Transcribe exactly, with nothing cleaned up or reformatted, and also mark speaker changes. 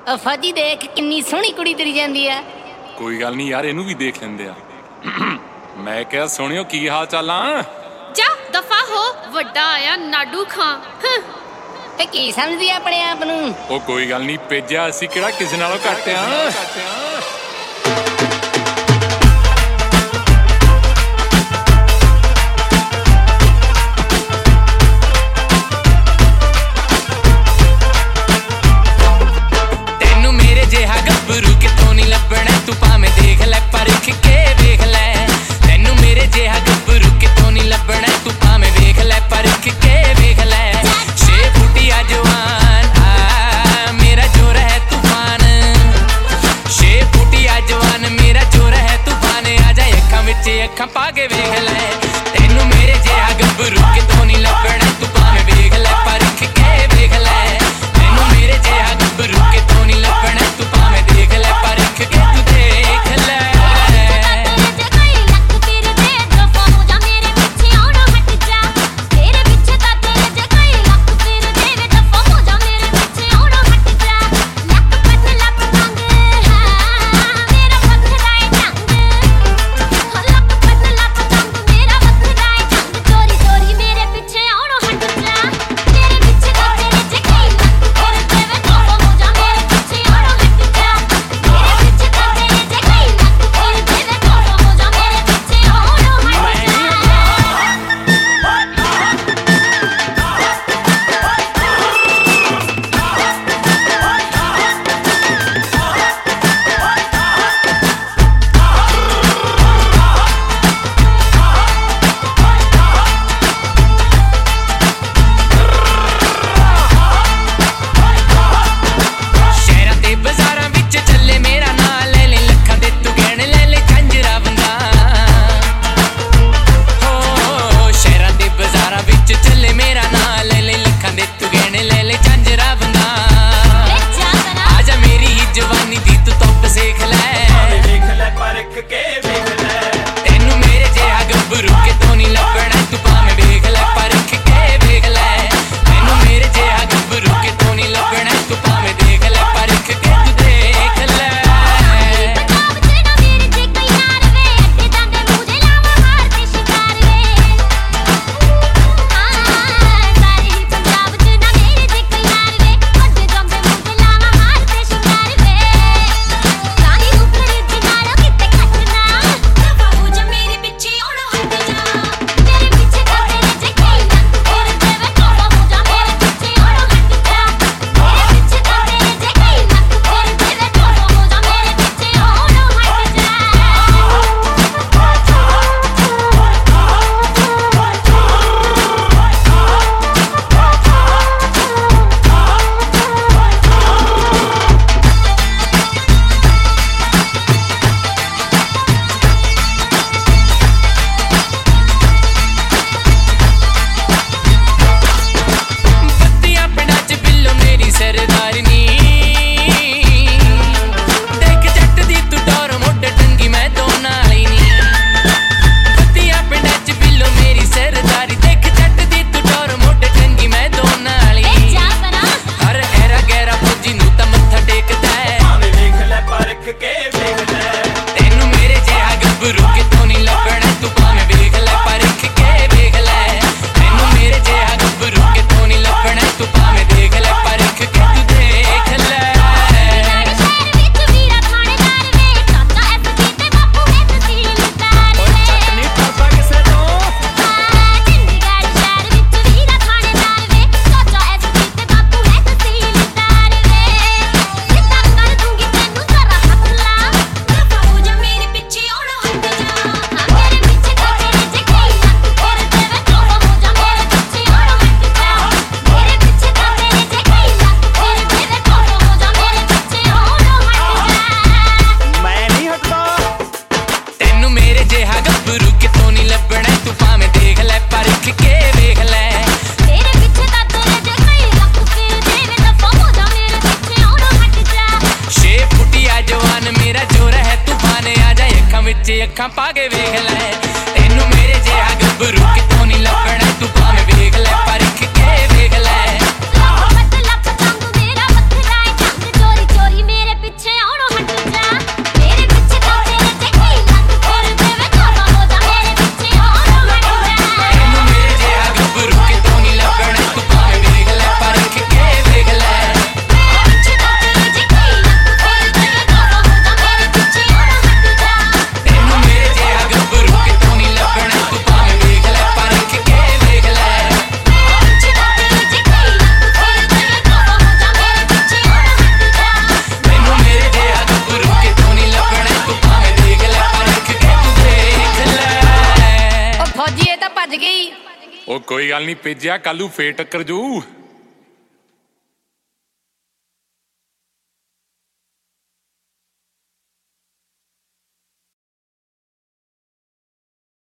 Speaker 1: ਫਾਜੀ ਦੇਖ ਕਿੰਨੀ ਸੋਹਣੀ ਕੁੜੀ ਤੇਰੀ ਜਾਂਦੀ ਆ।
Speaker 2: ਕੋਈ ਗੱਲ ਨਹੀਂ ਯਾਰ, ਇਹਨੂੰ ਵੀ ਦੇਖ ਲੈਂਦੇ ਆ। ਮੈਂ ਕਿਹਾ ਸੁਣਿਓ ਕੀ ਹਾਲ ਚਾਲਾਂ।
Speaker 3: ਜਾ ਦਫਾ ਹੋ, ਵੱਡਾ ਆਇਆ ਨਾਡੂ ਖਾਂ।
Speaker 1: ਤੇ ਕੀ ਸਮਝਦੀ ਆ ਆਪਣੇ ਆਪ ਨੂੰ?
Speaker 2: ਉਹ ਕੋਈ ਗੱਲ ਨਹੀਂ ਭੇਜਿਆ, ਅਸੀਂ ਕਿਹੜਾ ਕਿਸੇ ਨਾਲੋਂ ਘੱਟ ਆ। ਅੱਖਾਂ ਪਾ ਕੇ ਵੇਖ ਲੈ, ਤੈਨੂੰ ਮੇਰੇ ਜਿਹਾ ਗੱਭਰੂ ਕਿਤੋਂ ਨਹੀਂ ਲੱਭਣਾ। ਤੂੰ ਭਾਵੇਂ ਵੇਖ ਲੈ, ਪਰਖ ਕੇ ਵੇਖ ਲੈ। ਤੈਨੂੰ ਮੇਰੇ ਜਿਹਾ ਗੱਭਰੂ ਕਿਤੋਂ ਨਹੀਂ ਲੱਭਣਾ। ਤੂੰ ਭਾਵੇਂ ਦੇਖ ਲੈ, ਪਰਖ ਕੇ ਤੂੰ ਦੇਖ ਲੈ। ਅੱਖਾਂ ਪਾ ਕੇ ਵੇਖ ਲੈ, ਤੈਨੂੰ ਮੇਰੇ ਜਿਹਾ ਗੱਭਰੂ ਕਿਤੋਂ ਨਹੀਂ ਲੱਭਣਾ। ਤੂੰ ਭਾਵੇਂ ਵੇਖ ਲੈ, ਪਰਖ ਕੇ ਵੇਖ ਲੈ।
Speaker 4: ਲੱਖ ਲੱਖ ਤੰਗ ਮੇਰਾ ਵੱਖਰਾ ਏ ਢੰਗ, ਚੋਰੀ ਚੋਰੀ
Speaker 1: ਤਾਂ ਭੱਜ ਗਈ।
Speaker 4: ਉਹ ਕੋਈ ਗੱਲ ਨਹੀਂ ਭੇਜਿਆ, ਕੱਲੂ ਫੇਰ ਟੱਕਰ ਜੂ।